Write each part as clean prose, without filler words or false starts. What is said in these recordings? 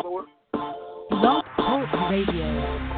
Blog Talk Radio.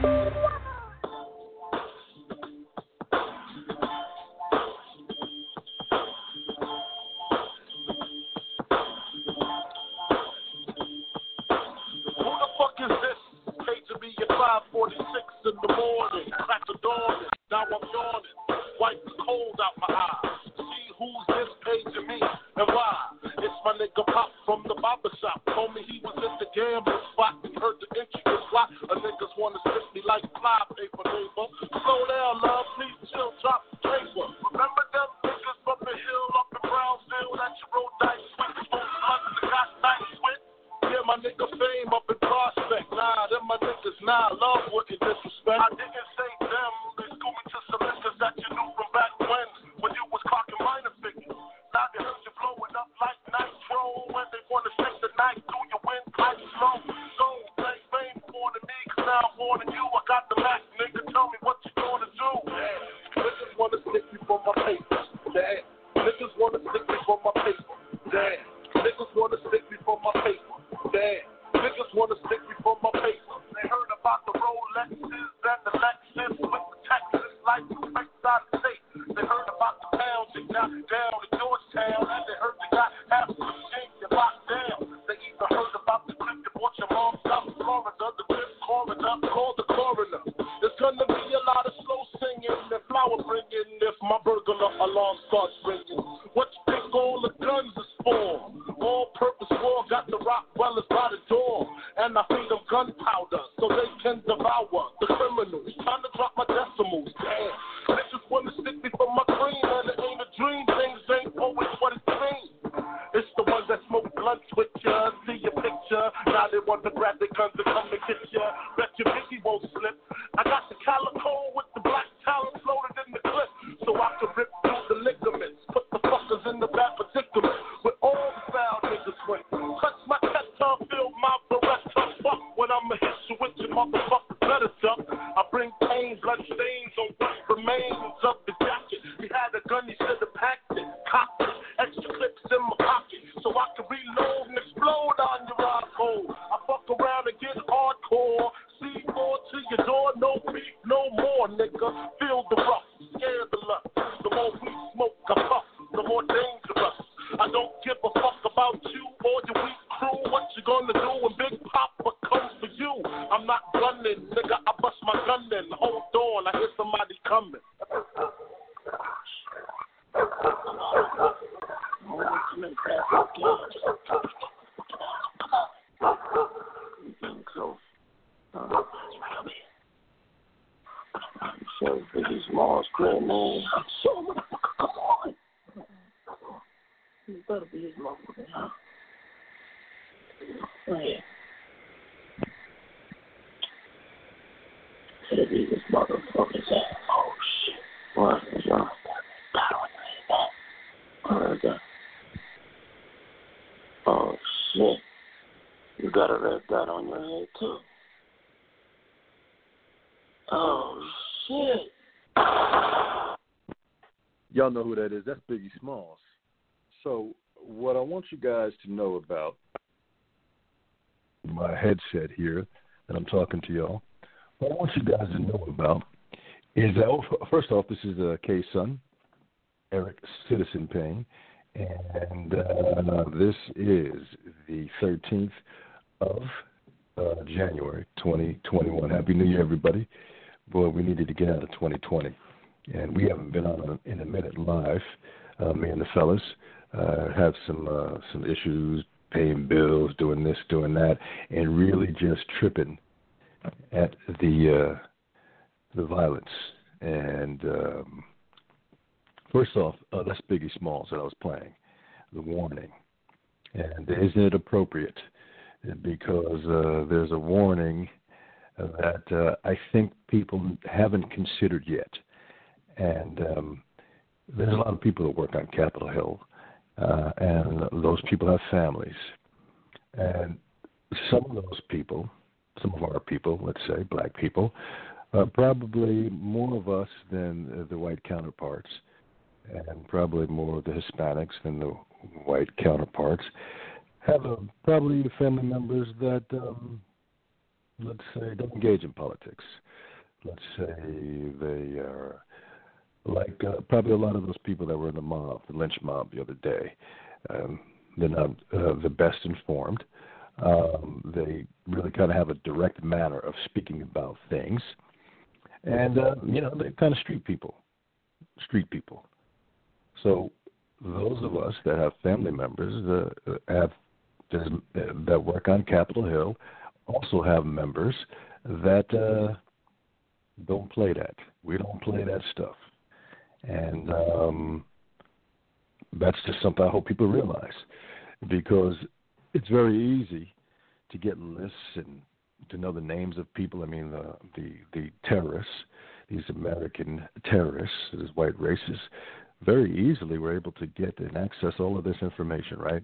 Y'all know who that is. That's Biggie Smalls. So what I want you guys to know about my headset here, and I'm talking to y'all, what I want you guys to know about is that, first off, this is K-Son, Eric Citizen Payne, and this is the 13th of January 2021. Happy New Year, everybody. Boy, we needed to get out of 2020. And we haven't been on in a minute live. Me and the fellas have some issues, paying bills, doing this, doing that, and really just tripping at the violence. And first off, that's Biggie Smalls that I was playing, The Warning. And isn't it appropriate? Because there's a warning that I think people haven't considered yet. And there's a lot of people that work on Capitol Hill, and those people have families. And some of those people, some of our people, let's say, black people, probably more of us than the white counterparts, and probably more of the Hispanics than the white counterparts, have probably family members that, let's say, don't engage in politics. Let's say they are like probably a lot of those people that were in the mob, the lynch mob the other day. They're not the best informed. They really kind of have a direct manner of speaking about things. And, they're kind of street people. So those of us that have family members that work on Capitol Hill also have members that don't play that. We don't play that stuff. And that's just something I hope people realize, because it's very easy to get lists and to know the names of people. I mean, the terrorists, these American terrorists, these white racists, very easily were able to get and access all of this information, right?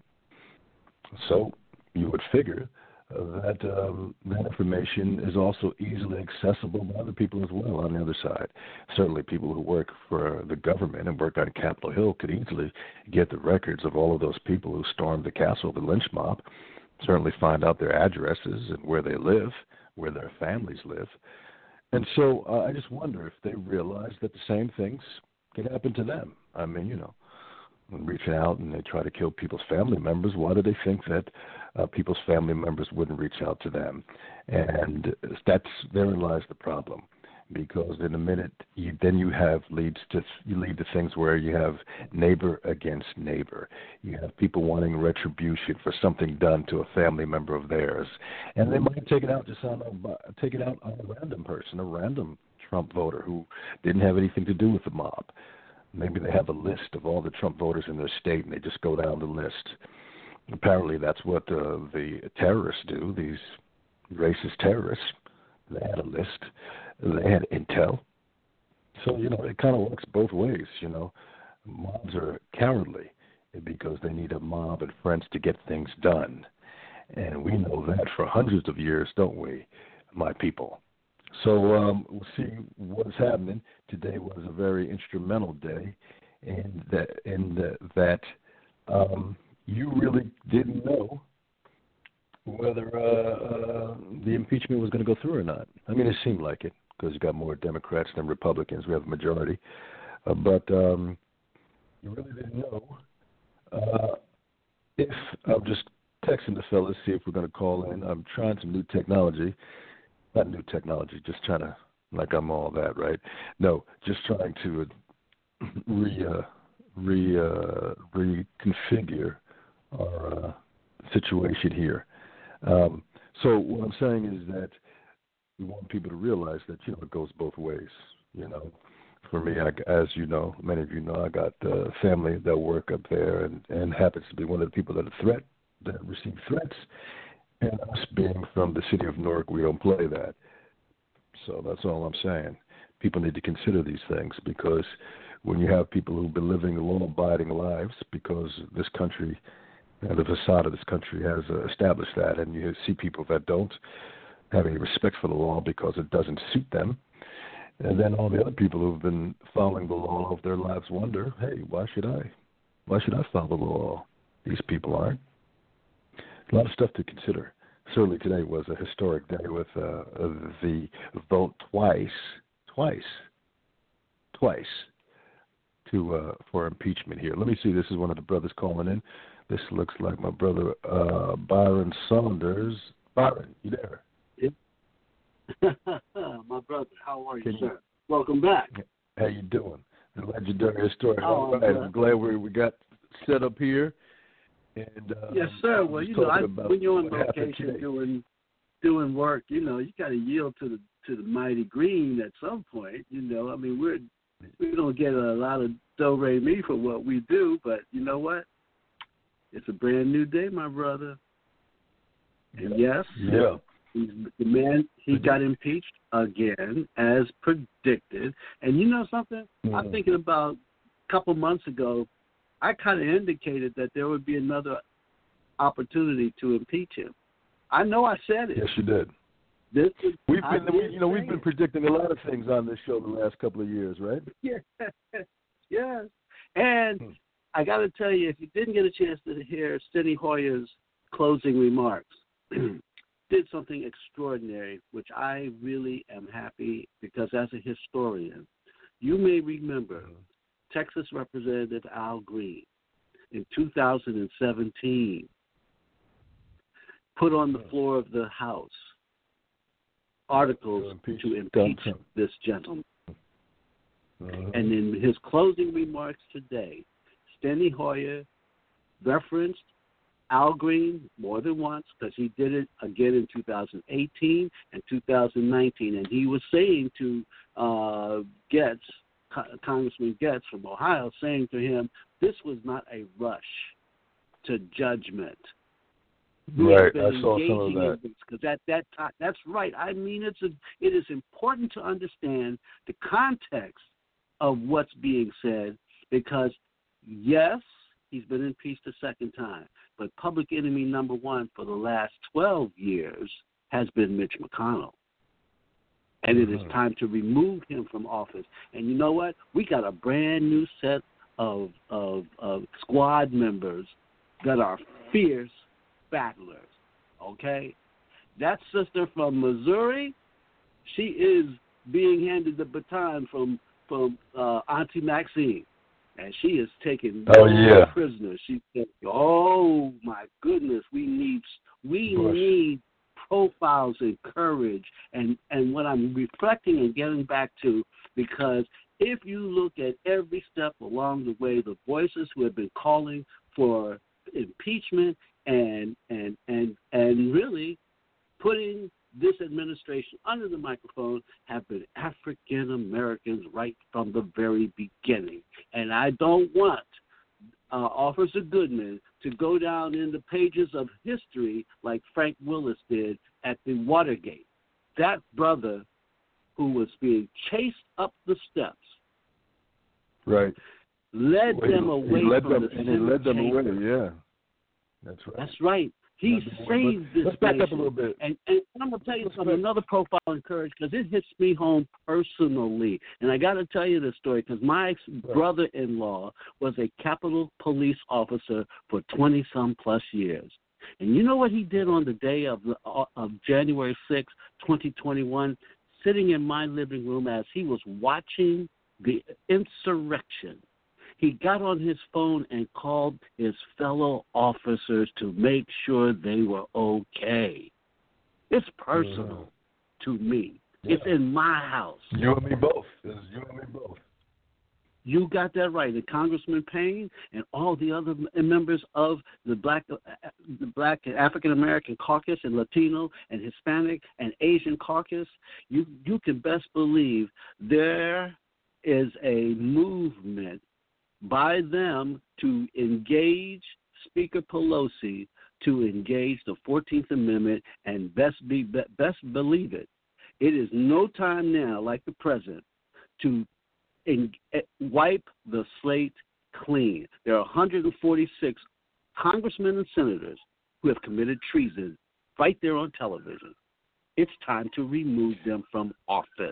So you would figure that that information is also easily accessible by other people as well on the other side. Certainly people who work for the government and work on Capitol Hill could easily get the records of all of those people who stormed the castle, the lynch mob, certainly find out their addresses and where they live, where their families live. And so I just wonder if they realize that the same things can happen to them. I mean, when reaching out and they try to kill people's family members, why do they think that people's family members wouldn't reach out to them? And therein lies the problem, because in a minute you lead to things where you have neighbor against neighbor. You have people wanting retribution for something done to a family member of theirs, and they might take it out on a random person, a random Trump voter who didn't have anything to do with the mob. Maybe they have a list of all the Trump voters in their state, and they just go down the list. Apparently, that's what the terrorists do, these racist terrorists. They had a list. They had intel. So, it kind of works both ways, Mobs are cowardly because they need a mob and friends to get things done. And we know that for hundreds of years, don't we, my people? So we'll see what's happening. Today was a very instrumental day, and that you really didn't know whether the impeachment was going to go through or not. I mean, it seemed like it, because you got more Democrats than Republicans. We have a majority. But you really didn't know if I'm just texting the fellas, see if we're going to call in. I'm trying some new technology. Not new technology, just trying to, like I'm all that, right? No, just trying to reconfigure our situation here. So what I'm saying is that we want people to realize that, it goes both ways, For me, as you know, many of you know, I got family that work up there and happens to be one of the people that receive threats. And us being from the city of Newark, we don't play that. So that's all I'm saying. People need to consider these things, because when you have people who've been living law-abiding lives, because this country, the facade of this country has established that, and you see people that don't have any respect for the law because it doesn't suit them, and then all the other people who've been following the law all of their lives wonder, hey, why should I follow the law? These people aren't. A lot of stuff to consider. Certainly today was a historic day with the vote twice for impeachment here. Let me see. This is one of the brothers calling in. This looks like my brother Byron Saunders. Byron, you there? Yeah. My brother, how are you, sir? Welcome back. How you doing? The legendary story. Oh, all right. I'm glad we got set up here. And, yes, sir. Well, when you're on location doing work, you got to yield to the mighty green at some point. I mean, we don't get a lot of do-re-mi for what we do, but you know what? It's a brand new day, my brother. And yes, the man, he got impeached again, as predicted. And you know something? I'm thinking about a couple months ago, I kind of indicated that there would be another opportunity to impeach him. I know I said it. Yes, you did. We've been predicting a lot of things on this show the last couple of years, right? Yes. And I got to tell you, if you didn't get a chance to hear Steny Hoyer's closing remarks, did something extraordinary, which I really am happy because as a historian, you may remember Texas Representative Al Green in 2017 put on the floor of the House articles to impeach this gentleman. And in his closing remarks today, Steny Hoyer referenced Al Green more than once because he did it again in 2018 and 2019. And he was saying to Congressman Getz from Ohio, saying to him, this was not a rush to judgment. Right, I saw some of that. Because at that time, that's right. I mean, it is important to understand the context of what's being said because, yes, he's been impeached a second time, but public enemy number one for the last 12 years has been Mitch McConnell. And it is time to remove him from office. And you know what? We got a brand new set of squad members that are fierce battlers, okay? That sister from Missouri, she is being handed the baton from Auntie Maxine, and she is taking prisoners. She said, "Oh my goodness, we need profiles and courage." And what I'm reflecting and getting back to, because if you look at every step along the way, the voices who have been calling for impeachment and really putting this administration under the microphone have been African Americans right from the very beginning. And I don't want Officer Goodman to go down in the pages of history like Frank Willis did at the Watergate. That brother who was being chased up the steps, right, led them away from the and he led them away. Yeah, that's right. That's right. He saved this Let's back nation. up a little bit. And I'm going to tell you something, another profile in courage, because it hits me home personally. And I got to tell you this story because my brother-in-law was a Capitol Police officer for 20-some plus years. And you know what he did on the day of January 6, 2021, sitting in my living room as he was watching the insurrection? He got on his phone and called his fellow officers to make sure they were okay. It's personal to me. Yeah. It's in my house. You and me both. It's you and me both. You got that right. And Congressman Payne and all the other members of the Black African American caucus and Latino and Hispanic and Asian caucus, you can best believe there is a movement by them to engage Speaker Pelosi, to engage the 14th Amendment, and best believe it. It is no time now, like the present, to wipe the slate clean. There are 146 congressmen and senators who have committed treason right there on television. It's time to remove them from office.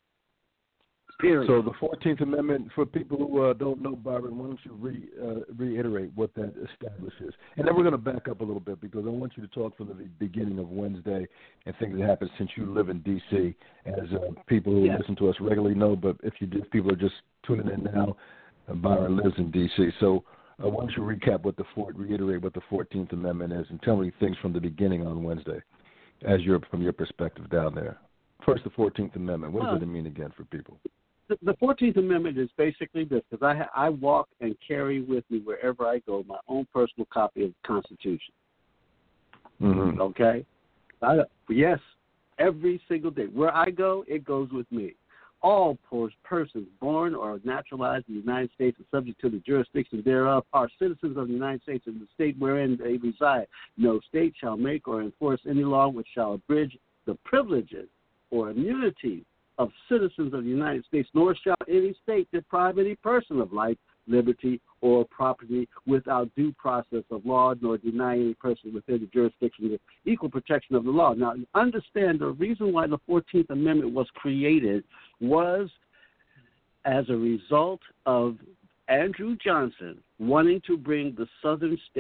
Period. So the 14th Amendment, for people who don't know, Byron, why don't you reiterate what that establishes? And then we're going to back up a little bit because I want you to talk from the beginning of Wednesday and things that happened since you live in D.C. As people who listen to us regularly know, but if people are just tuning in now, Byron lives in D.C. So why don't you reiterate what the 14th Amendment is and tell me things from the beginning on Wednesday from your perspective down there. First, the 14th Amendment. What does it mean again for people? The 14th Amendment is basically this, because I walk and carry with me wherever I go my own personal copy of the Constitution. Mm-hmm. Okay? Yes, every single day. Where I go, it goes with me. All persons born or naturalized in the United States and subject to the jurisdiction thereof are citizens of the United States and the state wherein they reside. No state shall make or enforce any law which shall abridge the privileges or immunity of citizens of the United States, nor shall any state deprive any person of life, liberty, or property without due process of law, nor deny any person within the jurisdiction of equal protection of the law. Now, understand the reason why the 14th Amendment was created was as a result of Andrew Johnson wanting to bring the southern states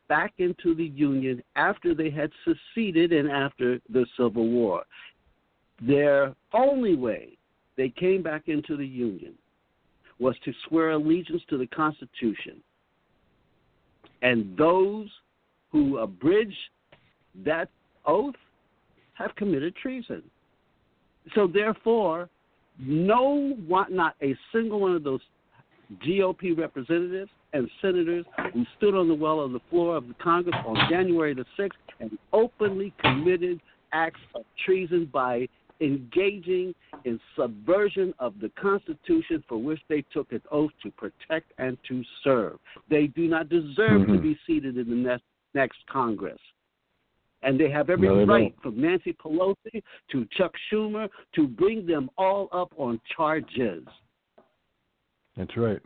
back into the Union after they had seceded and after the Civil War. Their only way they came back into the Union was to swear allegiance to the Constitution. And those who abridged that oath have committed treason. So therefore, not a single one of those GOP representatives and senators who stood on the floor of the Congress on January the 6th and openly committed acts of treason by engaging in subversion of the Constitution for which they took an oath to protect and to serve. They do not deserve to be seated in the next Congress. And they have every right, from Nancy Pelosi to Chuck Schumer, to bring them all up on charges. That's right.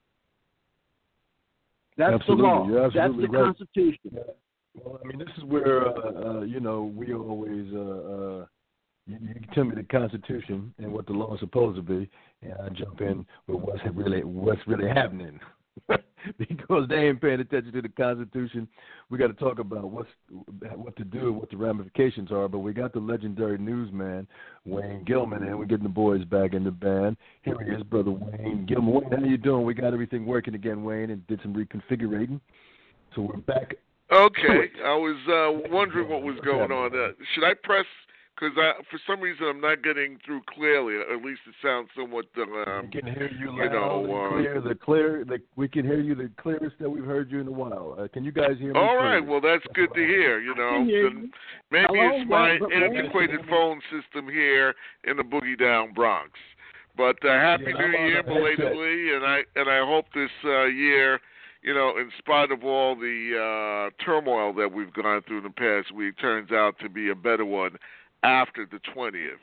That's absolutely. the law. You're That's absolutely the right. Constitution. Yeah. Well, I mean, this is where, we always, you tell me the Constitution and what the law is supposed to be, and I jump in with what's really happening. Because they ain't paying attention to the Constitution. We got to talk about what to do and what the ramifications are. But we got the legendary newsman, Wayne Gilman, and we're getting the boys back in the band. Here he is, Brother Wayne Gilman. Wayne, how you doing? We got everything working again, Wayne, and did some reconfigurating. So we're back. Okay. I was wondering what was going on. Should I press... Because for some reason I'm not getting through clearly. At least it sounds somewhat. We can hear you loud and clear. We can hear you the clearest that we've heard you in a while. Can you guys hear me? All right. Well, that's good to hear. Maybe it's my antiquated phone system here in the boogie down Bronx. But happy New Year belatedly, and I hope this year, in spite of all the turmoil that we've gone through in the past week, turns out to be a better one after the 20th.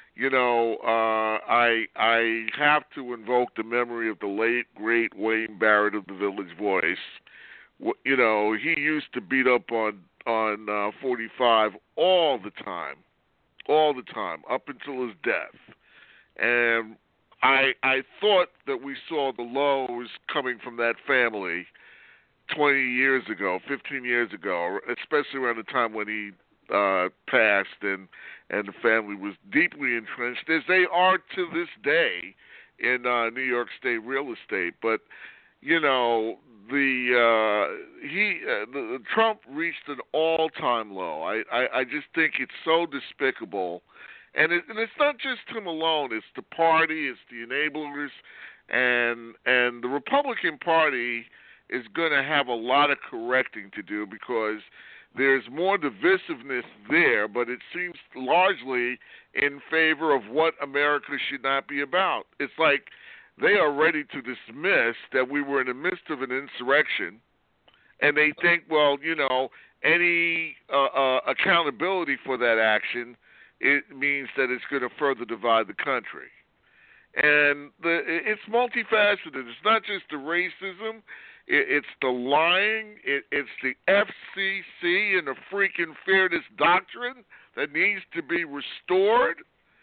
I have to invoke the memory of the late, great Wayne Barrett of the Village Voice. He used to beat up on 45 all the time, up until his death. And I thought that we saw the lows coming from that family 20 years ago, 15 years ago, especially around the time when he passed, and the family was deeply entrenched, as they are to this day in New York State real estate. But Trump reached an all-time low. I just think it's so despicable, and it's not just him alone. It's the party, it's the enablers, and the Republican Party is going to have a lot of correcting to do, because there's more divisiveness there, but it seems largely in favor of what America should not be about. It's like they are ready to dismiss that we were in the midst of an insurrection, and they think, well, any accountability for that action, it means that it's going to further divide the country. And it's multifaceted. It's not just the racism. It's the lying. It's the FCC and the freaking fairness doctrine that needs to be restored.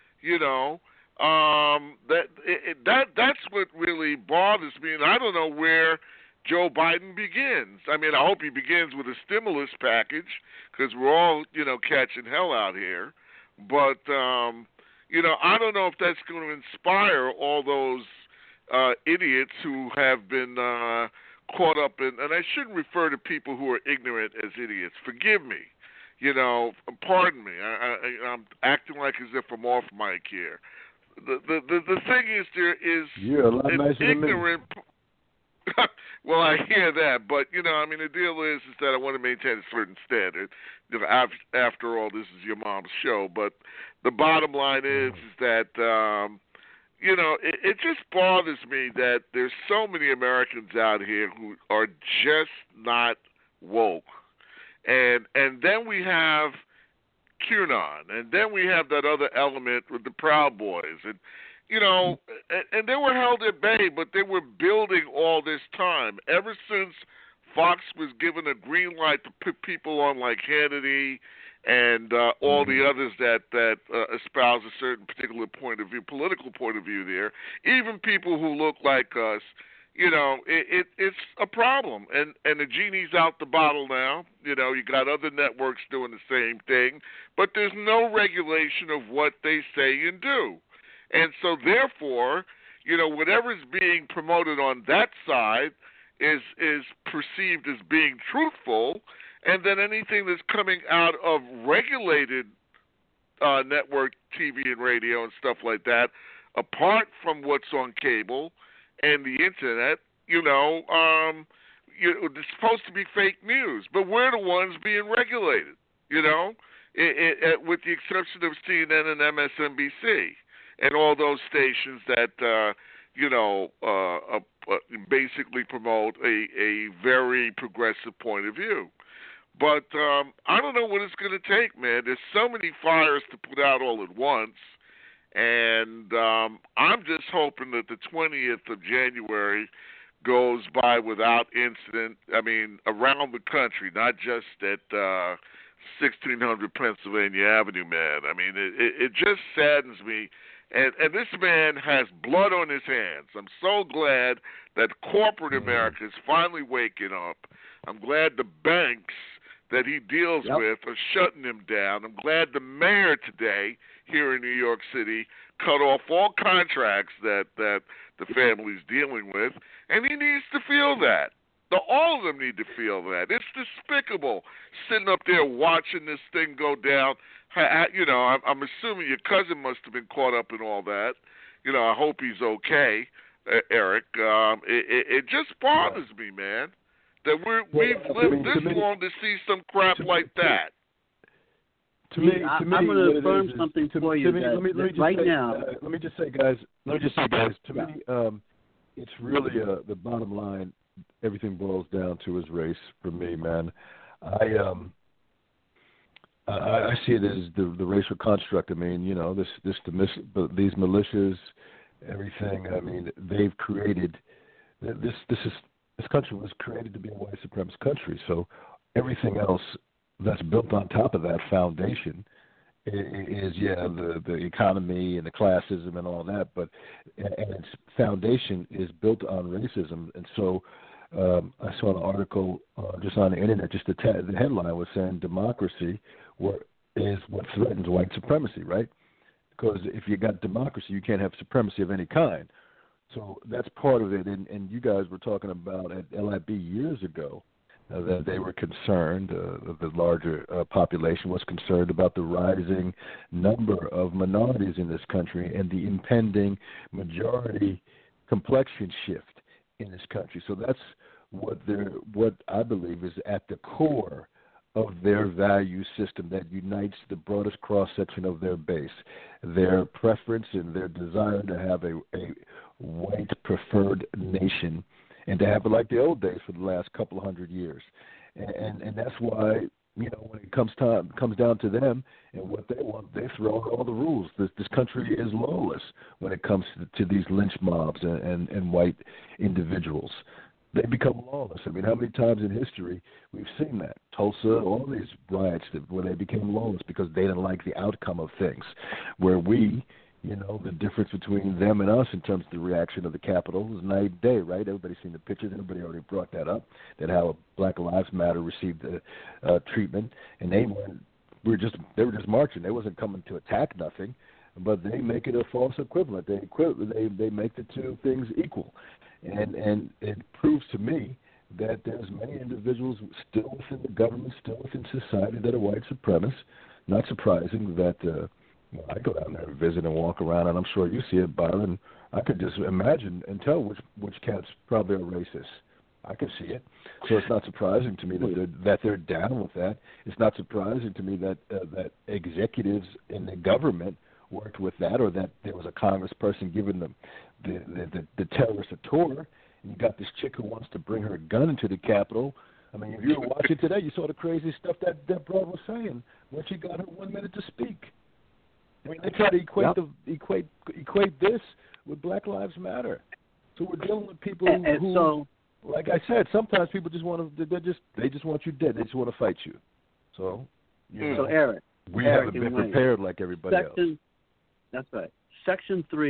That's what really bothers me, and I don't know where Joe Biden begins. I mean, I hope he begins with a stimulus package, because we're all catching hell out here. But I don't know if that's going to inspire all those idiots who have been caught up in, and I shouldn't refer to people who are ignorant as idiots. Forgive me. Pardon me. I'm acting like as if I'm off mic here. The thing is, there is an ignorant. Well, I hear that, but the deal is that I want to maintain a certain standard. After all, this is your mom's show. But the bottom line is that it just bothers me that there's so many Americans out here who are just not woke. And then we have QAnon, and then we have that other element with the Proud Boys, and and they were held at bay, but they were building all this time. Ever since Fox was given a green light to put people on like Hannity and all the others that espouse a certain particular point of view, political point of view there, even people who look like us, it's a problem, and the genie's out the bottle now. You got other networks doing the same thing, but there's no regulation of what they say and do, and so therefore, whatever's being promoted on that side is perceived as being truthful, and then anything that's coming out of regulated network TV and radio and stuff like that, apart from what's on cable and the internet, it's supposed to be fake news, but we're the ones being regulated, with the exception of CNN and MSNBC and all those stations that, basically promote a very progressive point of view. But I don't know what it's going to take, man. There's so many fires to put out all at once. And I'm just hoping that the 20th of January goes by without incident. I mean, around the country, not just at 1600 Pennsylvania Avenue, man. I mean, it just saddens me. And this man has blood on his hands. I'm so glad that corporate America is finally waking up. I'm glad the banks that he deals with are shutting him down. I'm glad the mayor today here in New York City cut off all contracts that the family's dealing with, and he needs to feel that. All of them need to feel that. It's despicable sitting up there watching this thing go down. I'm assuming your cousin must have been caught up in all that. I hope he's okay, Eric. It just bothers me, man, that we've lived this long to see some crap like that. I'm going to affirm something for you right now. Let me just say, guys. To me, it's really the bottom line. Everything boils down to is race for me, man. I see it as the racial construct. I mean, these militias, everything. I mean, they've created this country was created to be a white supremacist country. So everything else that's built on top of that foundation is the economy and the classism and all that, but its foundation is built on racism. And so I saw an article just on the internet, just the headline was saying democracy is what threatens white supremacy, right? Because if you got democracy, you can't have supremacy of any kind. So that's part of it. And you guys were talking about at LIB years ago that they were concerned, the larger population was concerned about the rising number of minorities in this country and the impending majority complexion shift in this country. So that's what I believe is at the core of their value system that unites the broadest cross-section of their base, their preference and their desire to have a white preferred nation and to have it like the old days for the last couple of 100 years. And that's why, when it comes down to them and what they want, they throw out all the rules. This country is lawless when it comes to these lynch mobs and white individuals. They become lawless. I mean, how many times in history we've seen that? Tulsa, all these riots where they became lawless because they didn't like the outcome of things. Where we, the difference between them and us in terms of the reaction of the Capitol was night and day, right? Everybody's seen the pictures. Everybody already brought that up, that how Black Lives Matter received treatment, and they were just marching. They wasn't coming to attack nothing, but they make it a false equivalent. They make the two things equal. And it proves to me that there's many individuals still within the government, still within society that are white supremacists. Not surprising that I go down there and visit and walk around, and I'm sure you see it, Byron. I could just imagine and tell which cats probably are racist. I can see it. So it's not surprising to me that they're down with that. It's not surprising to me that executives in the government worked with that, or that there was a congressperson giving them the terrorists a tour. And you got this chick who wants to bring her gun into the Capitol. I mean, if you were watching today, you saw the crazy stuff that Deborah was saying when she got her 1 minute to speak. I mean, they try to equate this with Black Lives Matter. So we're dealing with people who so, like I said, sometimes people just want to. They just want you dead. They just want to fight you. So, so Eric, haven't been prepared like everybody else. That's right. Section 3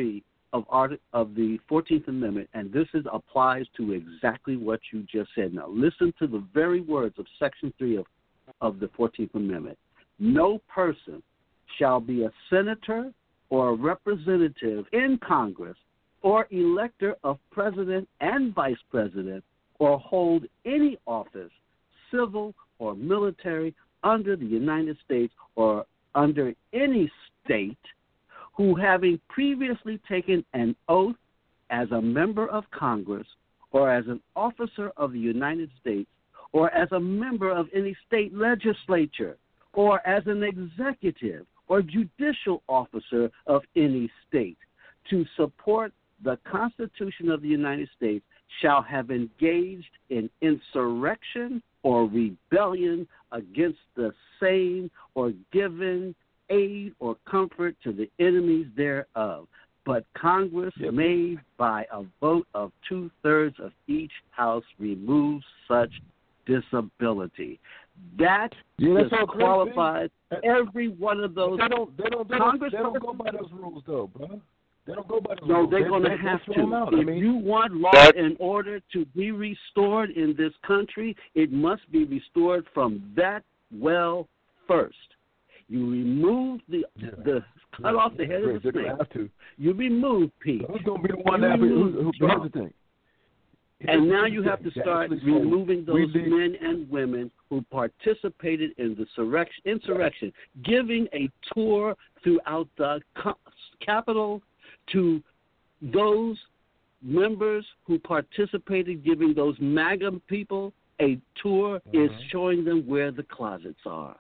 of the 14th Amendment, and this applies to exactly what you just said. Now, listen to the very words of Section 3 of the 14th Amendment. No person shall be a senator or a representative in Congress or elector of president and vice president or hold any office, civil or military, under the United States or under any state, who having previously taken an oath as a member of Congress or as an officer of the United States or as a member of any state legislature or as an executive or judicial officer of any state to support the Constitution of the United States shall have engaged in insurrection or rebellion against the same or given aid or comfort to the enemies thereof. But Congress may, by a vote of 2/3 of each house, remove such disability. That disqualifies every one of those. Congress don't go by those rules, though, bro. They don't go by those rules. No, they're going to have to. If you want law and order to be restored in this country, it must be restored from that well first. You remove the cut off the head of the snake. You remove Pete. Who's going to be the one that who's the thing? And now you have to start removing those men and women who participated in the insurrection, giving a tour throughout the Capitol to those members who participated, giving those MAGA people a tour, is showing them where the closets are.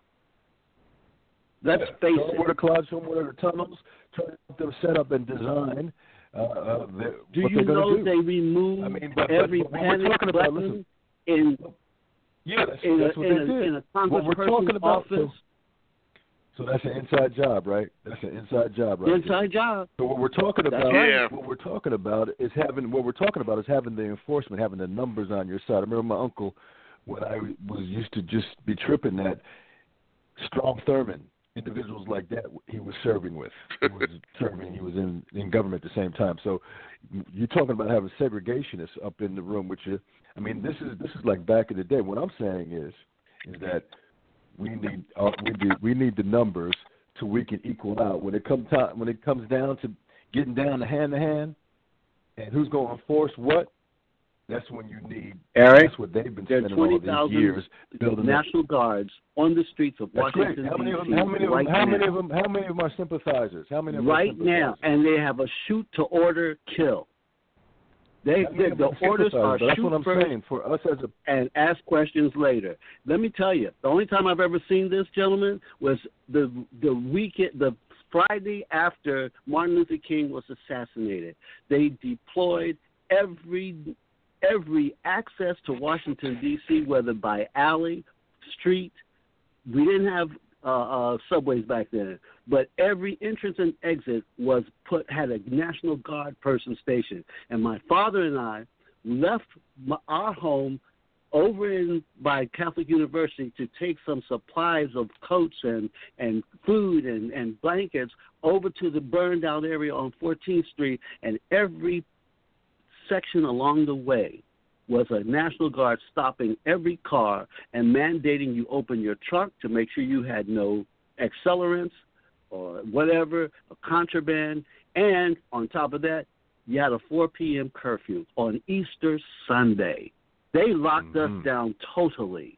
Let's face it. Where the closets, where the tunnels, trying to set up and design. Do you know they remove every panic button in a congressperson's office? So that's an inside job, right? That's an inside job, right? Inside job. So what we're talking about, is having the enforcement, having the numbers on your side. I remember my uncle, when I used to just be tripping that Strom Thurmond, individuals like that he was serving with. He was in government at the same time. So you're talking about having segregationists up in the room with you. I mean, this is like back in the day. What I'm saying is that we need the numbers so we can equal out. When it comes down to getting down to hand, and who's going to enforce what, that's when you need. Eric, that's what they've been spending all these years building National Guards on the streets of Washington, D.C. How many of them are sympathizers? How many of them right now? And they have a shoot to order kill. The orders are shoot first for us and ask questions later. Let me tell you, the only time I've ever seen this, gentlemen, was the Friday after Martin Luther King was assassinated. They deployed every access to Washington, D.C., whether by alley, street. We didn't have subways back then, but every entrance and exit had a National Guard person stationed. And my father and I left our home over by Catholic University to take some supplies of coats and food and blankets over to the burned out area on 14th Street, and every section along the way was a National Guard stopping every car and mandating you open your trunk to make sure you had no accelerants or whatever, a contraband. And on top of that, you had a 4 p.m. curfew on Easter Sunday. They locked us down totally.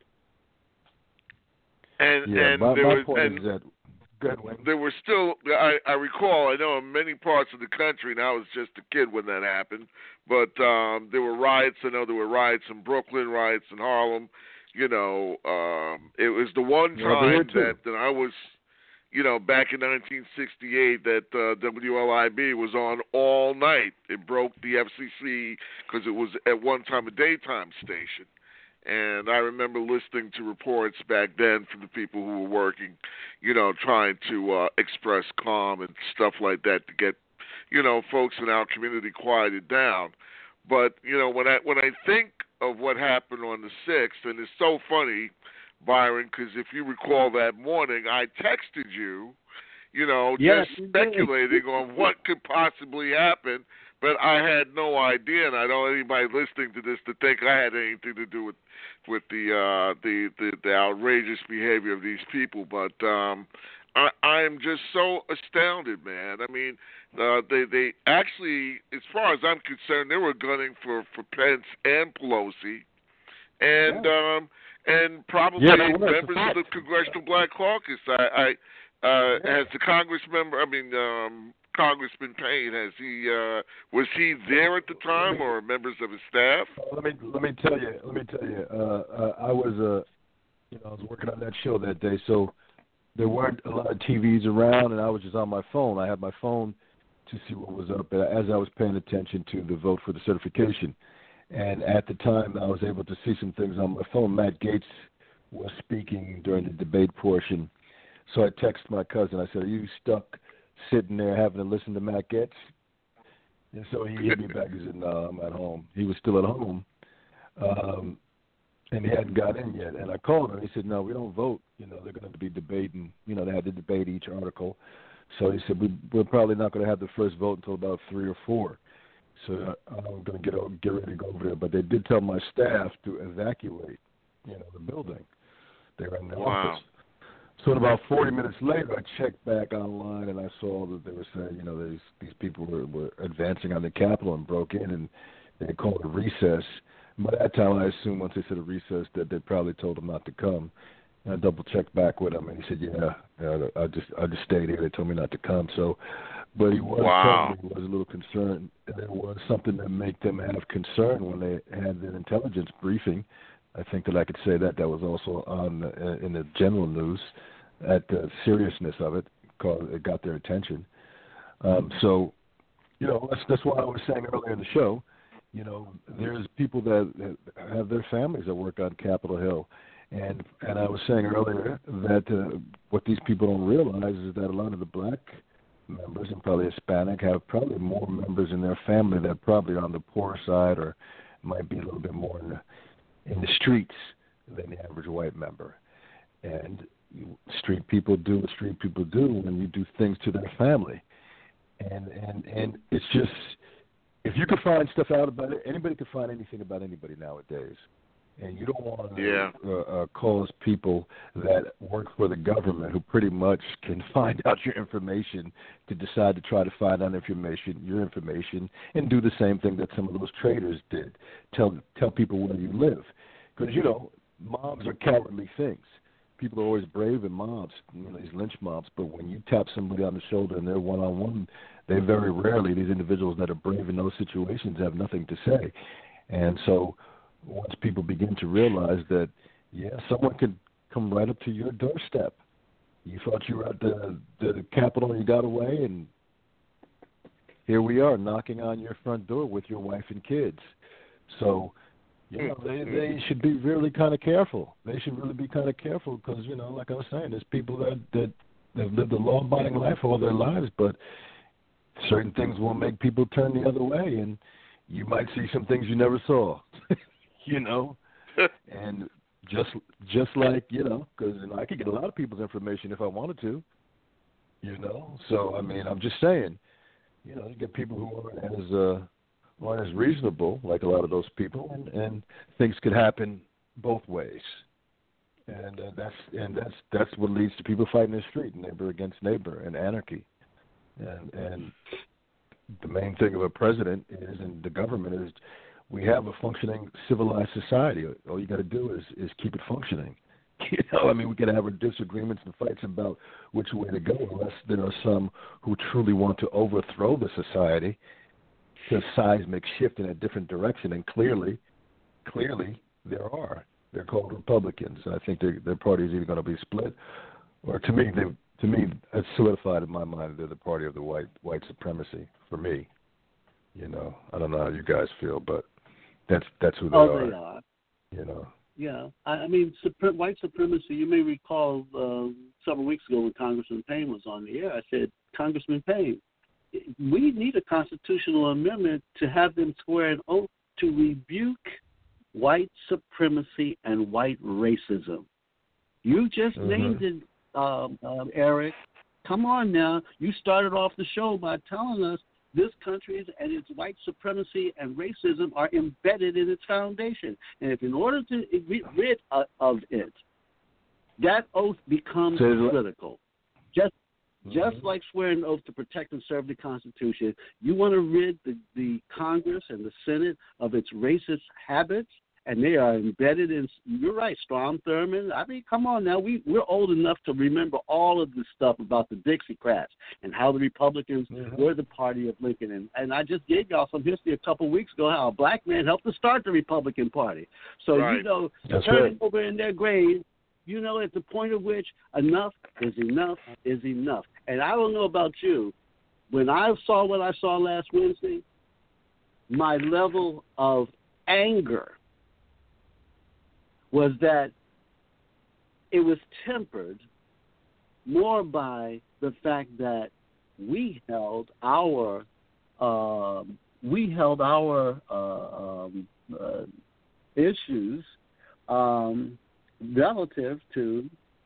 There were still, I recall, I know in many parts of the country, and I was just a kid when that happened, but there were riots. I know there were riots in Brooklyn, riots in Harlem. It was the one time that I was, back in 1968, that WLIB was on all night. It broke the FCC because it was at one time a daytime station. And I remember listening to reports back then from the people who were working, trying to express calm and stuff like that to get, folks in our community quieted down. But, when I think of what happened on the 6th, and it's so funny, Byron, because if you recall that morning, I texted you, just speculating on what could possibly happen. But I had no idea, and I don't want anybody listening to this to think I had anything to do with the outrageous behavior of these people. But I am just so astounded, man. I mean, they actually, as far as I'm concerned, they were gunning for Pence and Pelosi, and probably members of the Congressional Black Caucus. As the Congressman Payne, was he there at the time, or members of his staff? Let me tell you. I was I was working on that show that day, so there weren't a lot of TVs around, and I was just on my phone. I had my phone to see what was up as I was paying attention to the vote for the certification. And at the time, I was able to see some things on my phone. Matt Gaetz was speaking during the debate portion. So I texted my cousin. I said, "Are you stuck sitting there having to listen to Matt Gaetz?" And so he hit me back. He said, "No, I'm at home." He was still at home, and he hadn't got in yet. And I called him. He said, "No, we don't vote. They're going to be debating. They had to debate each article." So he said, "We're probably not going to have the first vote until about 3 or 4. So I'm going to get ready to go over there." But they did tell my staff to evacuate, the building. They were in the office. So about 40 minutes later, I checked back online, and I saw that they were saying, these people were advancing on the Capitol and broke in, and they called a recess. By that time, I assumed once they said a recess that they probably told him not to come. And I double-checked back with him, and he said, I just stayed here. They told me not to come. So, but he was a little concerned. There was something that made them have concern when they had their intelligence briefing. I think that I could say that was also on in the general news. At the seriousness of it, it got their attention. So, that's why I was saying earlier in the show, there's people that have their families that work on Capitol Hill. And I was saying earlier that what these people don't realize is that a lot of the black members, and probably Hispanic, have probably more members in their family that are probably on the poor side or might be a little bit more in the streets than the average white member. And street people do what street people do when you do things to their family. And it's just, if you could find stuff out about it, anybody could find anything about anybody nowadays. And you don't want to cause people that work for the government who pretty much can find out your information to decide to try to find out your information, and do the same thing that some of those traitors did. Tell people where you live. Because, mobs are cowardly things. People are always brave in mobs, these lynch mobs, but when you tap somebody on the shoulder and they're one-on-one, they very rarely, these individuals that are brave in those situations, have nothing to say. And so once people begin to realize that, someone could come right up to your doorstep. You thought you were at the Capitol and you got away, and here we are knocking on your front door with your wife and kids. So, they should be really kind of careful. They should really be kind of careful because, like I was saying, there's people that have lived a law-abiding life all their lives, but certain things will make people turn the other way, and you might see some things you never saw, and just like, because I could get a lot of people's information if I wanted to, So, I mean, I'm just saying, you get people who aren't as reasonable, like a lot of those people, and things could happen both ways, and that's what leads to people fighting in the street, neighbor against neighbor, and anarchy, and the main thing of a president is, and the government is, we have a functioning civilized society. All you got to do is keep it functioning. I mean, we can have our disagreements and fights about which way to go, unless there are some who truly want to overthrow the society. The seismic shift in a different direction, and clearly there are. They're called Republicans. I think their party is either going to be split, or to me, it's solidified in my mind they're the party of the white supremacy. For me, I don't know how you guys feel, but that's who they are. They are. Yeah, I mean, white supremacy. You may recall several weeks ago when Congressman Payne was on the air, I said, Congressman Payne, we need a constitutional amendment to have them swear an oath to rebuke white supremacy and white racism. You just named it, Eric. Come on now. You started off the show by telling us this country and its white supremacy and racism are embedded in its foundation. And if in order to get rid of it, that oath becomes critical. Just like swearing an oath to protect and serve the Constitution, you want to rid the Congress and the Senate of its racist habits, and they are embedded in, you're right, Strom Thurmond. I mean, come on now. We're old enough to remember all of this stuff about the Dixiecrats and how the Republicans were the party of Lincoln. And I just gave y'all some history a couple of weeks ago how a black man helped to start the Republican Party. So, turning over in their grave, at the point of which enough is enough is enough. And I don't know about you. When I saw what I saw last Wednesday, my level of anger was that it was tempered more by the fact that we held our issues relative to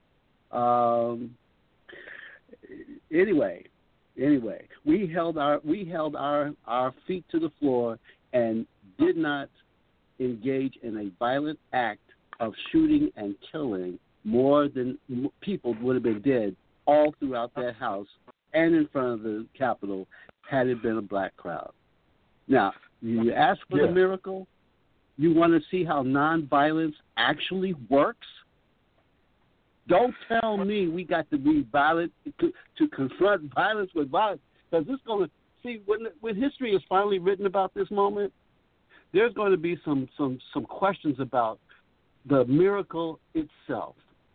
anyway, we held our feet to the floor and did not engage in a violent act of shooting and killing more than people would have been dead all throughout that house and in front of the Capitol had it been a black crowd. Now, you ask for the miracle. You want to see how nonviolence actually works? Don't tell me we got to be violent to confront violence with violence, because it's going to see when history is finally written about this moment. There's going to be some questions about the miracle itself.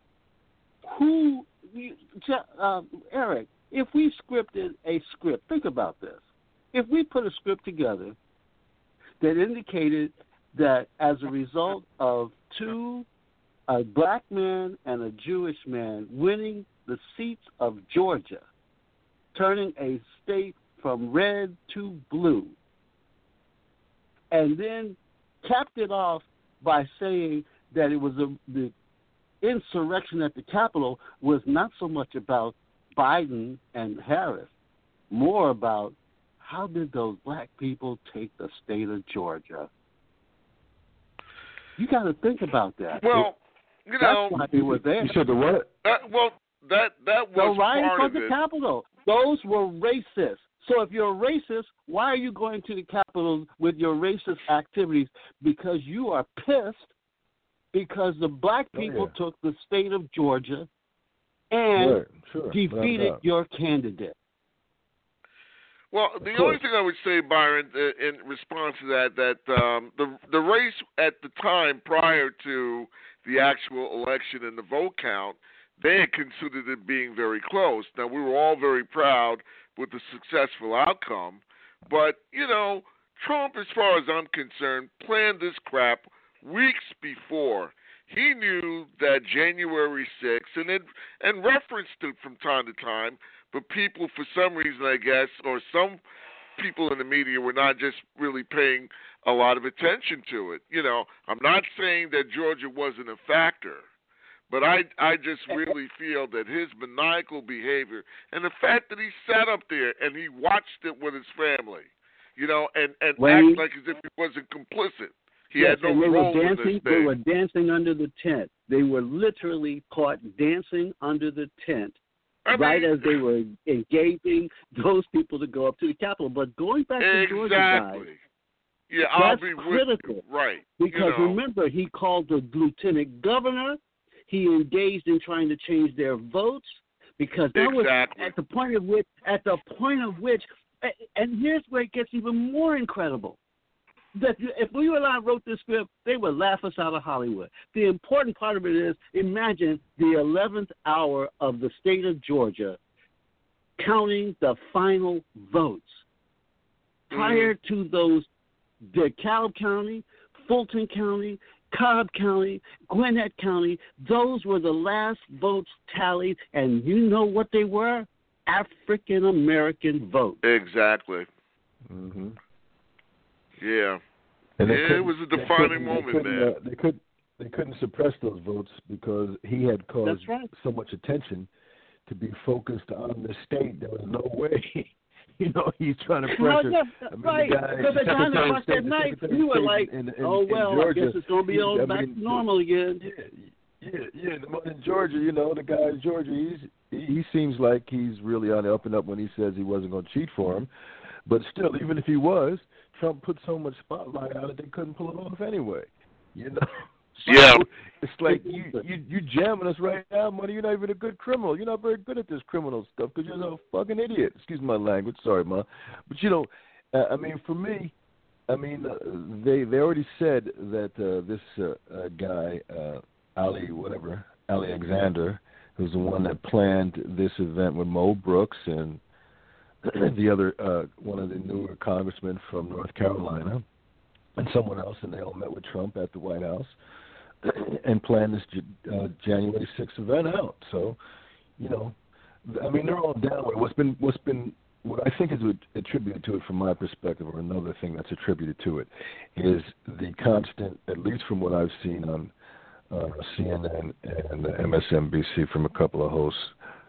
Eric, if we scripted a script, think about this. If we put a script together that indicated that as a result of a black man and a Jewish man winning the seats of Georgia, turning a state from red to blue, and then capped it off by saying that it was the insurrection at the Capitol was not so much about Biden and Harris, more about how did those black people take the state of Georgia. You got to think about that. Well, that's why they were there. You said the what? That was rioting part for of the it. Capitol. Those were racist. So if you're a racist, why are you going to the Capitol with your racist activities? Because you are pissed because the black people took the state of Georgia and defeated your candidate. Well, the only thing I would say, Byron, in response to that the race at the time prior to the actual election and the vote count, they had considered it being very close. Now, we were all very proud with the successful outcome, but, Trump, as far as I'm concerned, planned this crap weeks before. He knew that January 6th, and referenced it from time to time, but people, for some reason, I guess, or some people in the media were not just really paying a lot of attention to it. I'm not saying that Georgia wasn't a factor, but I just really feel that his maniacal behavior and the fact that he sat up there and he watched it with his family, and act like as if he wasn't complicit. He had no role in this thing. They were dancing under the tent. They were literally caught dancing under the tent. Right as they were engaging those people to go up to the Capitol. But going back to Georgia, guys, I'll that's be critical. With you. Right. Because remember, he called the lieutenant governor. He engaged in trying to change their votes because that was at the point of which, and here's where it gets even more incredible. That if we and I wrote this script, they would laugh us out of Hollywood. The important part of it is, imagine the 11th hour of the state of Georgia counting the final votes. Prior to those, DeKalb County, Fulton County, Cobb County, Gwinnett County, those were the last votes tallied, and you know what they were? African-American votes. Exactly. Mm-hmm. Yeah. It was a defining moment, man. They couldn't suppress those votes because he had caused so much attention to be focused on the state. There was no way. He's trying to pressure. Right. Because at times across that night, you were like, Georgia, I guess it's going to be on back to normal again. Yeah. In Georgia, the guy in Georgia, he seems like he's really on the up and up when he says he wasn't going to cheat for him. But still, even if he was, Trump put so much spotlight on it they couldn't pull it off anyway. So yeah. It's like you jamming us right now, Money. You're not even a good criminal. You're not very good at this criminal stuff because you're a fucking idiot. Excuse my language. Sorry, Ma. But, for me, they already said that this guy, Ali Alexander, who's the one that planned this event with Mo Brooks and the other, one of the newer congressmen from North Carolina, and someone else, and they all met with Trump at the White House and planned this January 6th event out. So, they're all down with it. What I think is attributed to it from my perspective, or another thing that's attributed to it, is the constant, at least from what I've seen on CNN and MSNBC from a couple of hosts,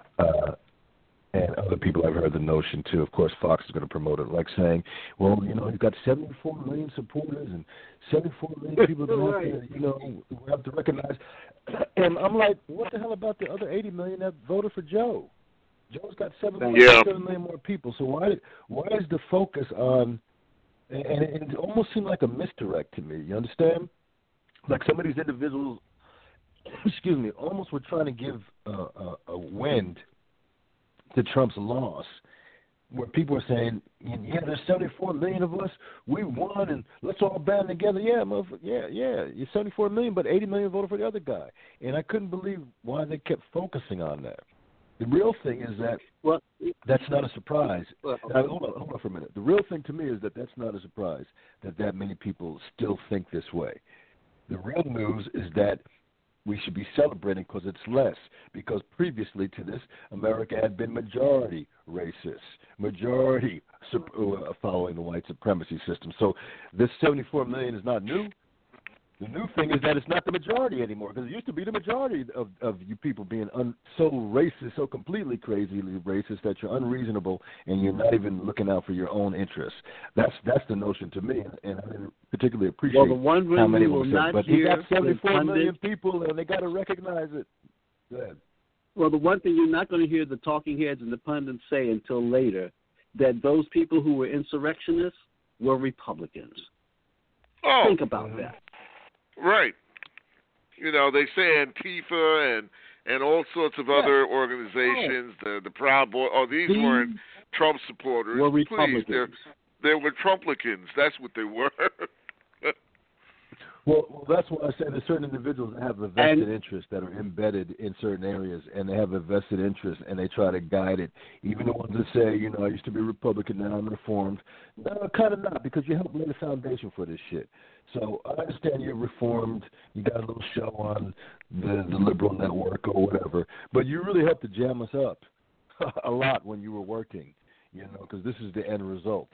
and other people I've heard the notion too. Of course, Fox is going to promote it, like saying, well, you've got 74 million supporters and 74 million people that we have to recognize. And I'm like, what the hell about the other 80 million that voted for Joe? Joe's got 7 million more people. So why is the focus on? And it almost seemed like a misdirect to me. You understand? Like some of these individuals, almost were trying to give a wind to Trump's loss, where people are saying, there's 74 million of us, we won, and let's all band together. Yeah, you're 74 million, but 80 million voted for the other guy. And I couldn't believe why they kept focusing on that. The real thing is that that's not a surprise. Now, hold on for a minute. The real thing to me is that that's not a surprise that many people still think this way. The real news is that we should be celebrating because it's less. Because previously to this, America had been majority racist, majority following the white supremacy system. So this 74 million is not new. The new thing is that it's not the majority anymore, because it used to be the majority of you people being so racist, so completely crazily racist that you're unreasonable and you're not even looking out for your own interests. That's the notion to me, and I didn't particularly appreciate how many of them said. But you got 74 million people, and they got to recognize it. Go ahead. Well, the one thing you're not going to hear the talking heads and the pundits say until later, that those people who were insurrectionists were Republicans. Oh. Think about that. Right. They say Antifa and all sorts of other organizations, the Proud Boys. Oh, these weren't Trump supporters. Were Republicans. Please, they were Trumplicans. That's what they were. Well, that's why I say there's certain individuals that have a vested interest that are embedded in certain areas, and they have a vested interest, and they try to guide it. Even the ones that say, I used to be Republican, now I'm Reformed. No, kind of not, because you helped lay the foundation for this shit. So I understand you're Reformed, you got a little show on the liberal network or whatever, but you really helped to jam us up a lot when you were working, because this is the end result,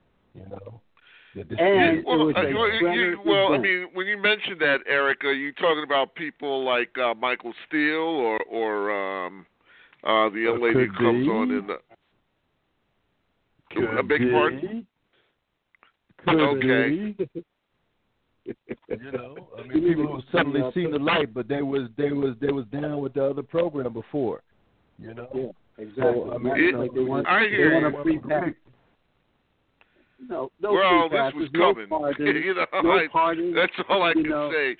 And when you mentioned that, Eric, are you talking about people like Michael Steele or the young lady who comes on in a big part? Okay. People who suddenly seen the light, but they was down with the other program before. Yeah, exactly. So, they want a free pass. No well, free passes, this was coming. No pardon, that's all I can say.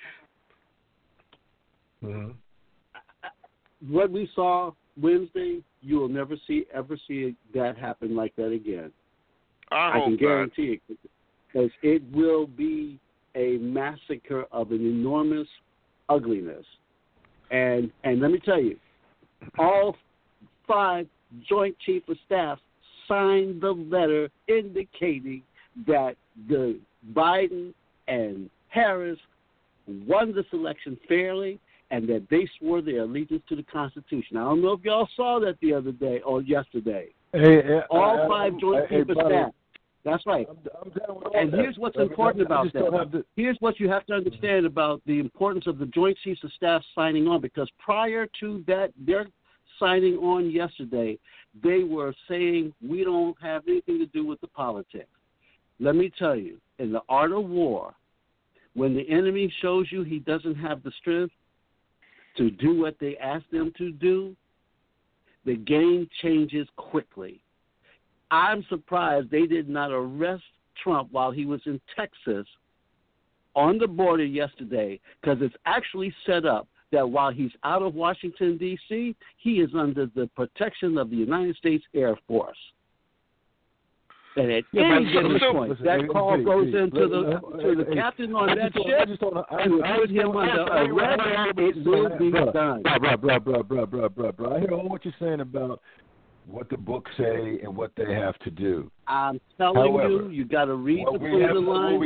Mm-hmm. What we saw Wednesday, you will never ever see that happen like that again. I can guarantee it, because it will be a massacre of an enormous ugliness. And let me tell you, all 5 Joint Chief of Staff signed the letter indicating that the Biden and Harris won this election fairly and that they swore their allegiance to the Constitution. I don't know if y'all saw that the other day or yesterday. All 5 Joint Chief of Staff. That's right. I'm down with all and that. Here's what's important about that. Here's what you have to understand about the importance of the Joint Chiefs of Staff signing on, because prior to that, their signing on yesterday, they were saying we don't have anything to do with the politics. Let me tell you, in the art of war, when the enemy shows you he doesn't have the strength to do what they ask them to do, the game changes quickly. I'm surprised they did not arrest Trump while he was in Texas on the border yesterday, because it's actually set up that while he's out of Washington, D.C., he is under the protection of the United States Air Force. And at any given point, that call goes into the captain on that ship and put him under arrest. It will be done. Bro. I hear all what you're saying about what the books say and what they have to do. I'm telling you got to read between the lines.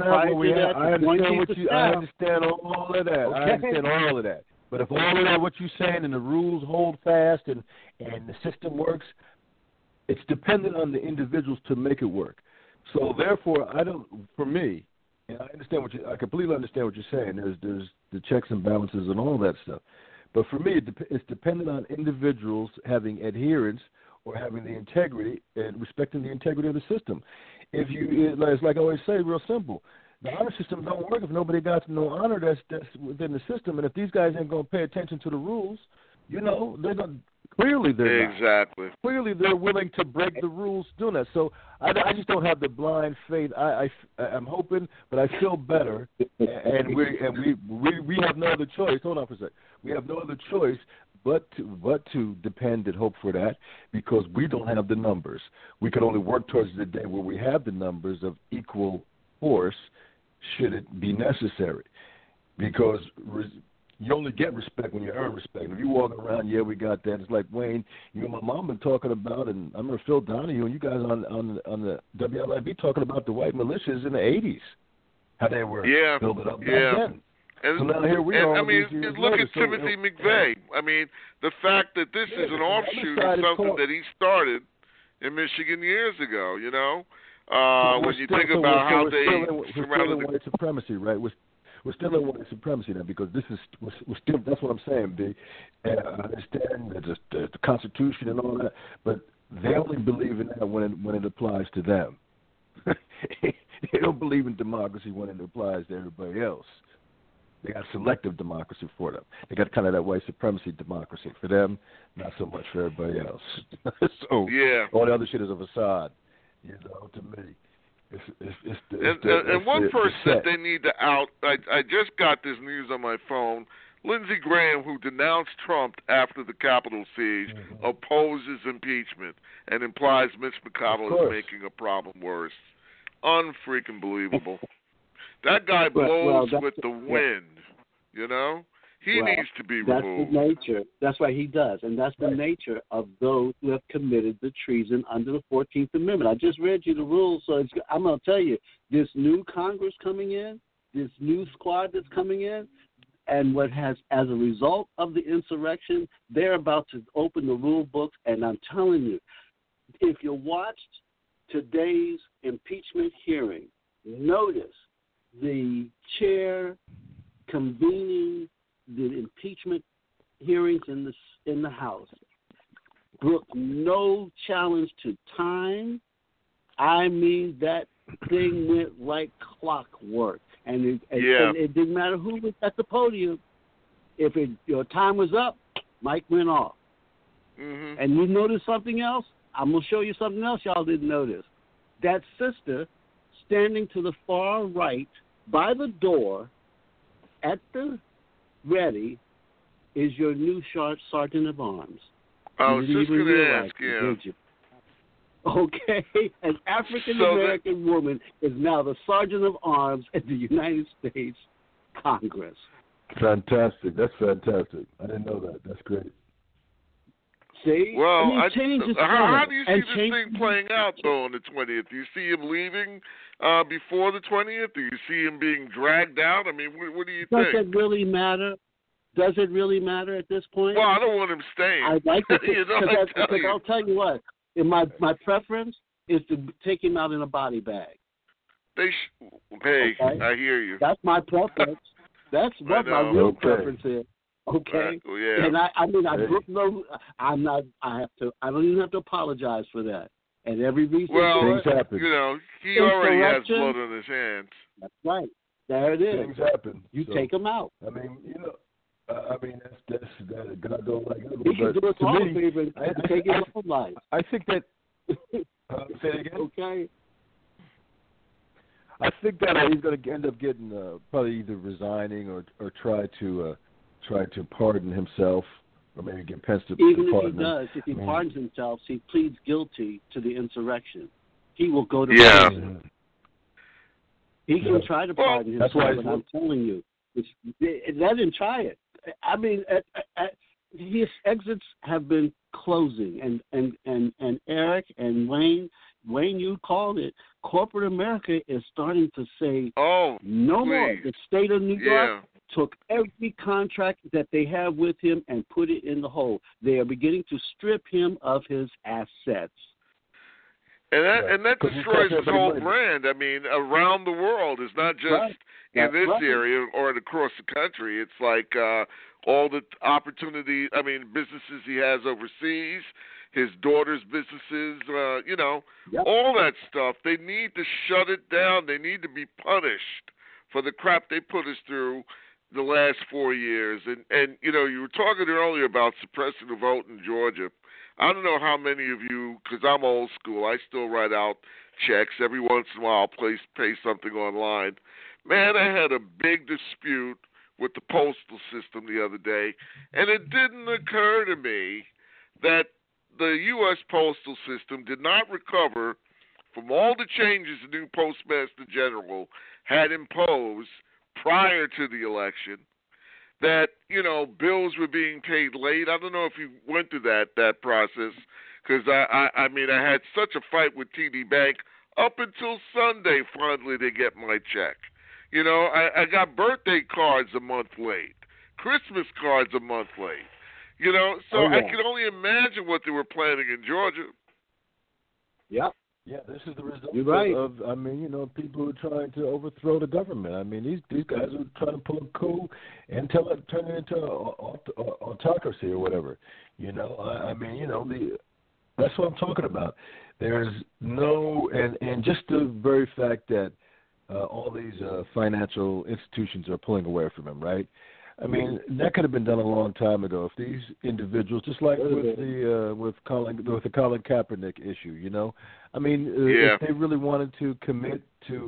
I understand all of that. I understand all of that. But if all of that, what you're saying, and the rules hold fast and the system works, it's dependent on the individuals to make it work. So therefore, for me, and I completely understand what you're saying. There's the checks and balances and all that stuff. But for me, it's dependent on individuals having adherence or having the integrity and respecting the integrity of the system. It's like I always say, real simple. The honor system don't work if nobody got no honor that's within the system. And if these guys ain't going to pay attention to the rules, they're going. Clearly, they're exactly. Not. Clearly, they're willing to break the rules doing that. So I just don't have the blind faith. I'm hoping, but I feel better, and we have no other choice. Hold on for a sec. We have no other choice but to depend and hope for that, because we don't have the numbers. We can only work towards the day where we have the numbers of equal force, should it be necessary, because you only get respect when you earn respect. If you walk around, we got that. It's like Wayne, my mom been talking about, and I remember Phil Donahue and you guys on the WLIV talking about the white militias in the 80s, how they were building up back then. And, so now here we are. I mean, look at Timothy McVeigh. I mean, the fact that this is an offshoot of something that he started in Michigan years ago, when you think about how they surrounded the white supremacy, right? We're still in white supremacy now, because we're still. That's what I'm saying, B. And I understand the Constitution and all that, but they only believe in that when it applies to them. They don't believe in democracy when it applies to everybody else. They got selective democracy for them. They got kind of that white supremacy democracy for them, not so much for everybody else. So all the other shit is a facade, to me. And one person that they need to out, I just got this news on my phone. Lindsey Graham, who denounced Trump after the Capitol siege, opposes impeachment and implies Mitch McConnell is making a problem worse. Unfreaking believable. That guy blows with the wind, He needs to be removed. That's the nature. That's what he does. And that's the nature of those who have committed the treason under the 14th Amendment. I just read you the rules, so I'm going to tell you, this new Congress coming in, this new squad that's coming in, and what has, as a result of the insurrection, they're about to open the rule books. And I'm telling you, if you watched today's impeachment hearing, notice the chair convening the impeachment hearings in the House brook no challenge to time. I mean, that thing went like clockwork, and it didn't matter who was at the podium. If your time was up, mic went off. Mm-hmm. And you noticed something else? I'm gonna show you something else y'all didn't notice. That sister standing to the far right by the door at the ready is your new sergeant of arms. I was just going to ask you. Okay, an African-American woman is now the sergeant of arms at the United States Congress. Fantastic. That's fantastic. I didn't know that. That's great. See? Well, changes how do you see this thing playing out, though, on the 20th? Do you see him leaving before the 20th? Do you see him being dragged out? I mean, what do you think? Does it really matter? Does it really matter at this point? Well, I don't want him staying. I'd like to, because I'll tell you what. My preference is to take him out in a body bag. I hear you. That's my preference. That's what my real preference is. Okay, yeah. And I brook no. I'm not. I don't even have to apologize for that. And every reason. Well, things happen. He already has blood on his hands. That's right. There it is. Things happen. You take them out. I mean, that's God don't like it. He can do us all a favor and take it off of life. I think that. Say it again. Okay. I think that he's going to end up getting probably either resigning or try to pardon himself, or maybe get Pence to even pardon if he does, if he pardons himself, he pleads guilty to the insurrection. He will go to prison. He can try to pardon himself, but I'm telling you, let him try it. I mean, his exits have been closing, and Eric and Wayne, you called it. Corporate America is starting to say, no more. The state of New York took every contract that they have with him and put it in the hole. They are beginning to strip him of his assets. And that destroys his whole brand. I mean, around the world. It's not just in this area or across the country. It's like all the opportunity, businesses he has overseas, his daughter's businesses, all that stuff. They need to shut it down. They need to be punished for the crap they put us through the last 4 years. And you were talking earlier about suppressing the vote in Georgia. I don't know how many of you, because I'm old school, I still write out checks. Every once in a while I'll pay something online. Man, I had a big dispute with the postal system the other day, and it didn't occur to me that the U.S. postal system did not recover from all the changes the new Postmaster General had imposed prior to the election, that, bills were being paid late. I don't know if you went through that process, because I had such a fight with TD Bank up until Sunday. Finally, they get my check. I got birthday cards a month late, Christmas cards a month late. I can only imagine what they were planning in Georgia. Yeah. Yeah, this is the result of people who are trying to overthrow the government. I mean, these guys are trying to pull a coup and turn it into autocracy or whatever. That's what I'm talking about. There's no, and just the very fact that all these financial institutions are pulling away from him, right? I mean, that could have been done a long time ago. If these individuals, just like with the Colin Kaepernick issue, if they really wanted to commit to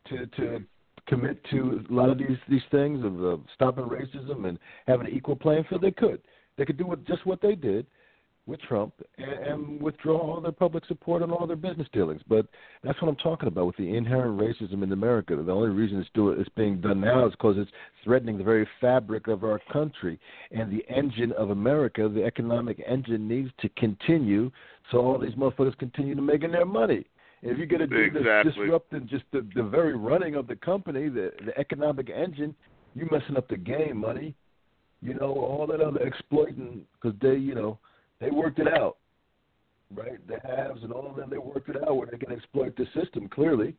a lot of these things of stopping racism and having an equal playing field, they could. They could do just what they did with Trump and withdraw all their public support on all their business dealings. But that's what I'm talking about with the inherent racism in America. The only reason it's being done now is because it's threatening the very fabric of our country. And the engine of America, the economic engine, needs to continue so all these motherfuckers continue to making their money. And if you're going to do this disrupting just the very running of the company, the economic engine, you're messing up the game, money. All that other exploiting, because they worked it out, right? The haves and all of them, they worked it out where they can exploit the system, clearly,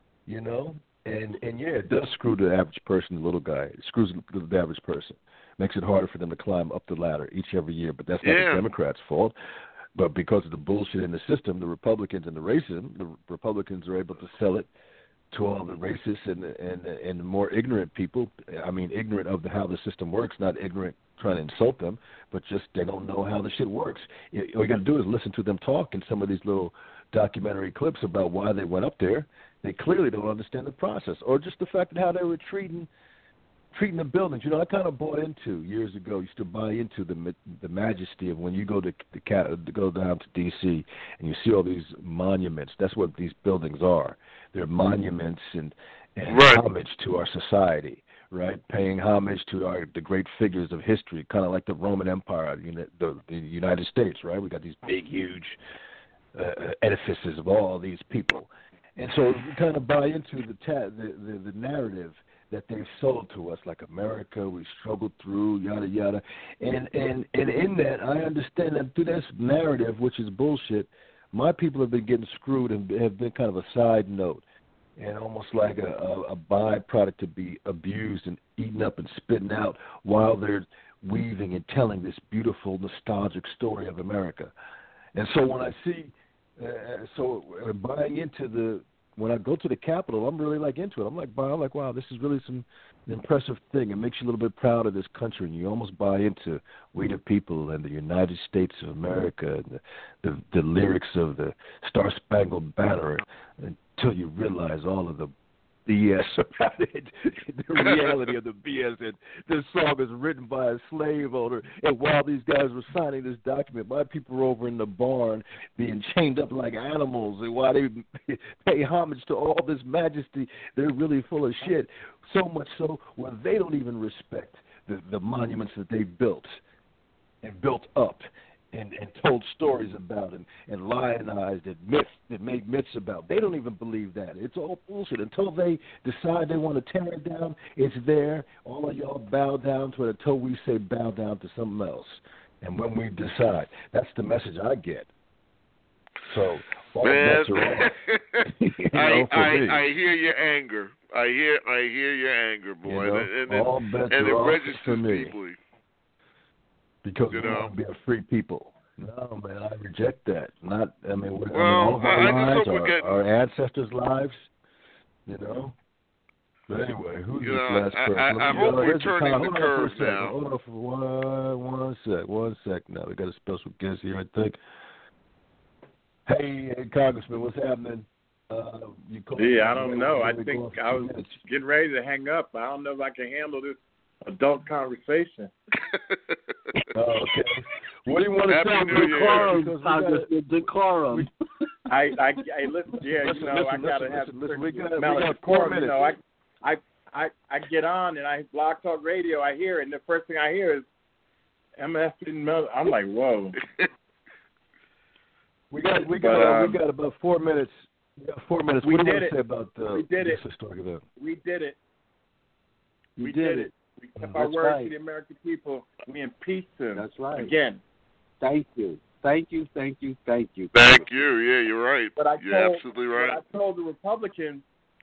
And it does screw the average person, the little guy. It screws the average person. Makes it harder for them to climb up the ladder every year. But that's not the Democrats' fault. But because of the bullshit in the system, the Republicans and the racism, the Republicans are able to sell it to all the racists and more ignorant people. I mean, ignorant of how the system works, not ignorant trying to insult them, but just they don't know how the shit works. All you got to do is listen to them talk in some of these little documentary clips about why they went up there. They clearly don't understand the process, or just the fact that how they were treating the buildings. I kind of bought into years ago. Used to buy into the majesty of when you go go down to D.C. and you see all these monuments. That's what these buildings are. They're monuments and homage to our society. Right, paying homage to the great figures of history, kind of like the Roman Empire, the United States. Right, we got these big, huge edifices of all these people, and so we kind of buy into the narrative that they've sold to us, like America, we struggled through, yada yada, and in that, I understand that through this narrative, which is bullshit, my people have been getting screwed and have been kind of a side note. And almost like a byproduct to be abused and eaten up and spitting out while weaving and telling this beautiful, nostalgic story of America. And so when I see, buying into when I go to the Capitol, I'm really into it. I'm like, wow, this is really an impressive thing. It makes you a little bit proud of this country, and you almost buy into We the People and the United States of America and the lyrics of the Star Spangled Banner until you realize all of the BS about it, the reality of the BS. And this song is written by a slave owner. And while these guys were signing this document, my people were over in the barn being chained up like animals. And while they pay homage to all this majesty, they're really full of shit. So much so where they don't even respect the monuments that they built and built up. And told stories about and lionized and made myths about. They don't even believe that. It's all bullshit. Until they decide they want to tear it down, it's there. All of y'all bow down to it until we say bow down to something else. And when we decide, that's the message I get. So all bets are off. I hear your anger. I hear your anger, boy. All bets are off registers for me. Deeply. Because we want to be a free people. No, man, I reject that. All of our lives, our ancestors' lives, But anyway, who's this last person? I hope we're turning the curve now. Hold on for one sec. Now we got a special guest here, I think. Hey, Congressman, what's happening? I don't know. I think I was getting ready to hang up. I don't know if I can handle this adult conversation. Okay. What do you want to say? Decorum. I listen. Yeah, I gotta have. We got 4 minutes. I get on and I Blog Talk Radio. I hear it, and the first thing I hear is MF. I'm like, whoa. We got about 4 minutes. We got 4 minutes. What do you want to say about we did it. Historic event? We did it. We did it. We kept our word to the American people. We impeached them. That's right. Again. Thank you. Thank you. Thank you. Yeah, you're right. You're absolutely right. What I told the Republicans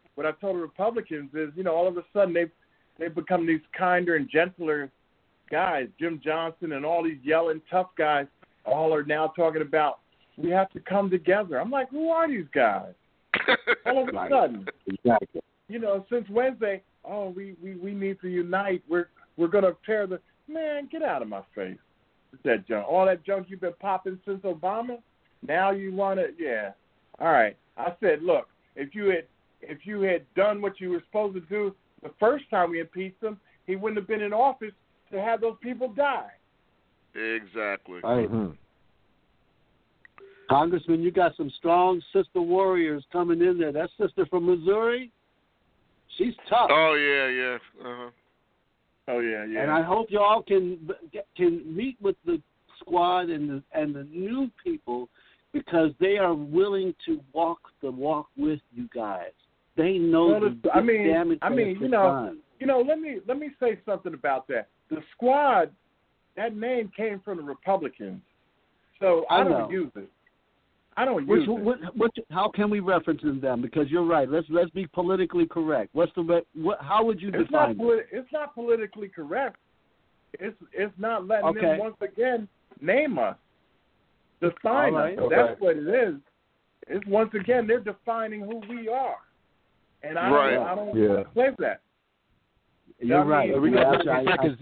is, all of a sudden they've become these kinder and gentler guys. Jim Johnson and all these yelling tough guys all are now talking about we have to come together. I'm like, who are these guys? All of a sudden. Exactly. Since Wednesday, we need to unite. We're gonna tear man, get out of my face. That junk. All that junk you've been popping since Obama. Now you want to, yeah. All right. I said, look, if you had done what you were supposed to do the first time we impeached him, he wouldn't have been in office to have those people die. Exactly. Mm-hmm. Congressman, you got some strong sister warriors coming in there. That sister from Missouri, she's tough. Oh yeah. Uh-huh. Oh yeah. And I hope y'all can meet with the squad and the new people because they are willing to walk the walk with you guys. They know the damage. Let me say something about that. The squad, that name came from the Republicans, so I don't use it. I don't use it. How can we reference them? Because you're right. Let's be politically correct. How would you define it? It's not politically correct. It's not letting them once again name us, define us. Okay. That's what it is. It's once again they're defining who we are, and I don't play that. You're right. We got 90 seconds.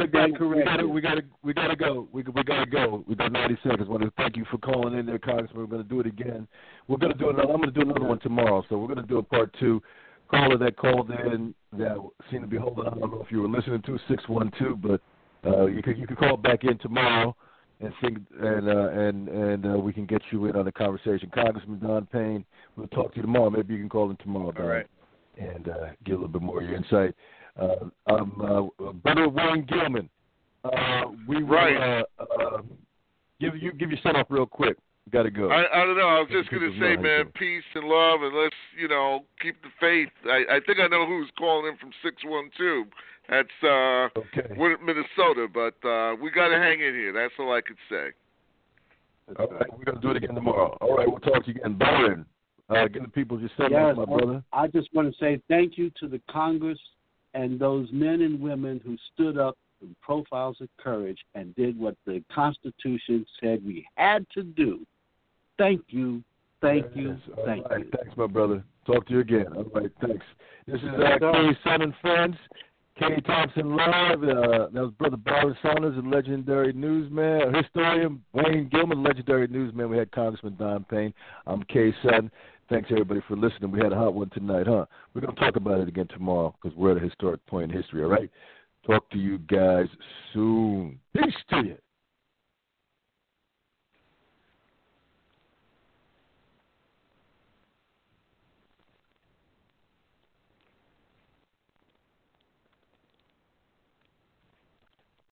We got 90 seconds. I want to thank you for calling in there, Congressman. We're going to do it again. I'm going to do another one tomorrow. So we're going to do a part 2. Caller that called in that seemed to be holding on. I don't know if you were listening to 612, but you can call back in tomorrow and sing, and we can get you in on the conversation. Congressman Don Payne, we'll talk to you tomorrow. Maybe you can call in tomorrow, Don, and get a little bit more of your insight. Brother Warren Gilman, we will give you set up real quick. Got to go. I don't know. I was just going to say, man, peace and love, and let's keep the faith. I think I know who's calling in from 612. That's Minnesota, but we got to hang in here. That's all I could say. All right, we're going to do it again tomorrow. All right, we'll talk to you again. Byron, get the people just said my brother. I just want to say thank you to the Congress and those men and women who stood up profiles of courage and did what the Constitution said we had to do. Thank you. Thank you. Thank you. Thanks, my brother. Talk to you again. All right, thanks. This is K. Son and Friends. K. Thompson Live. That was Brother Byron Saunders, a legendary newsman, historian. Wayne Gilman, legendary newsman. We had Congressman Don Payne. I'm K. Son. Thanks, everybody, for listening. We had a hot one tonight, huh? We're going to talk about it again tomorrow because we're at a historic point in history, all right? Talk to you guys soon. Peace to you.